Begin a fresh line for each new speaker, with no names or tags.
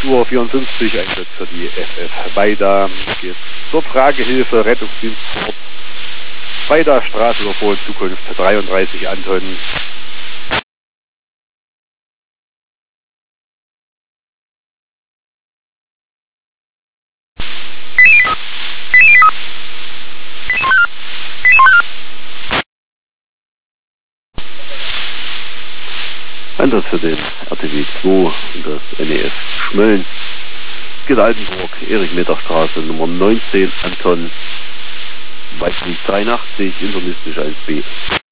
Uhr 54, Einsatz für die FF Weida. Jetzt zur Fragehilfe, Rettungsdienst vor Ort. Weida, Straßenüberfall, Zukunft 33 Anton. Einsatz für den RTW 2 und das NEF Schmölln. Altenburg, Erich-Meter-Straße, Nummer 19, Anton, Weißweg 83, internistisch 1b.